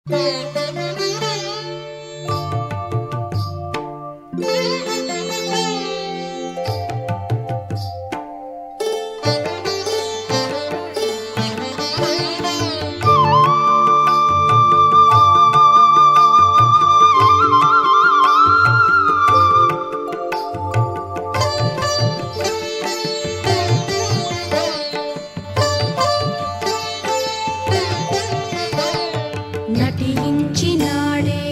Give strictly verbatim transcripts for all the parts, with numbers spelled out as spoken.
నటించినాడే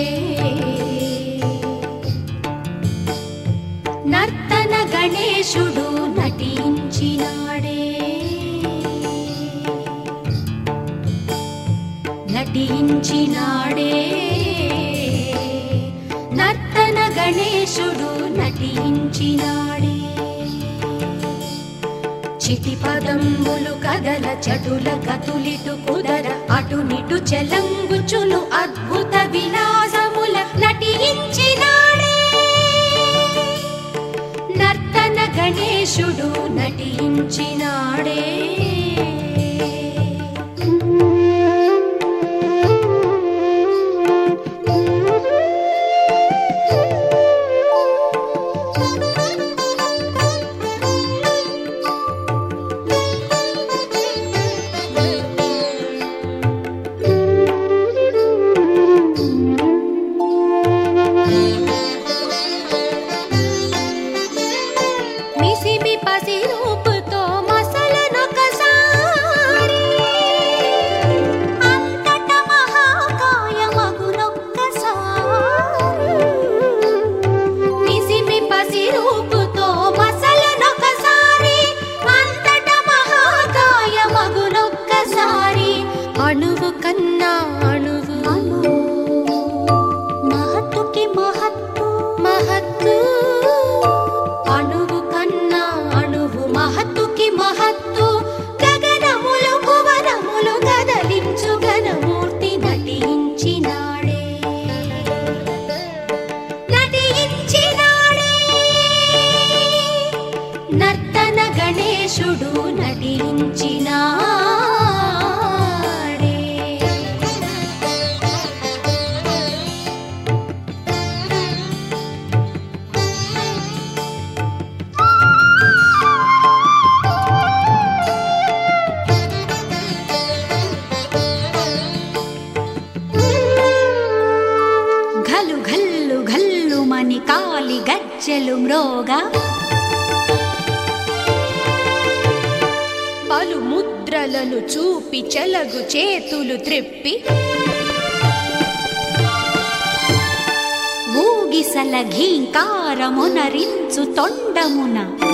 నర్తన గణేశుడు నటించినాడే నటించినాడే నర్తన గణేశుడు నటించినాడే చిటి పదంబులు కదల చటుల కతులిటు కుదర అటునిటు చెలంగుచును అద్భుత విలాసముల నటించినాడే నర్తన గణేశుడు నటించినాడే మిసిమి పసి రూపుతో మసలనొకసారి అంతట మహాకాయమగునొక్కసారి మిసిమి పసి రూపుతో మసలనొకసారి అంతట మహాకాయమగునొక్కసారి అణువు కన్నా అణువు మహత్తుకి మహత్తు మహత్తు అణువు కన్నా అణువు మహత్తుకి మహత్తు గగనములు భువనములు కదలించు ఘనమూర్తి నటించినాడే నటించినాడే నర్తన గణేశుడు నటించినాడే ఘలు ఘల్లు ఘల్లు మని కాలి గజ్జెలు మ్రోగా పలు ముద్రలను చూపి చెలగు చేతులు త్రిప్పి ఊగిసల ఘీంకారమునరించు తొండమున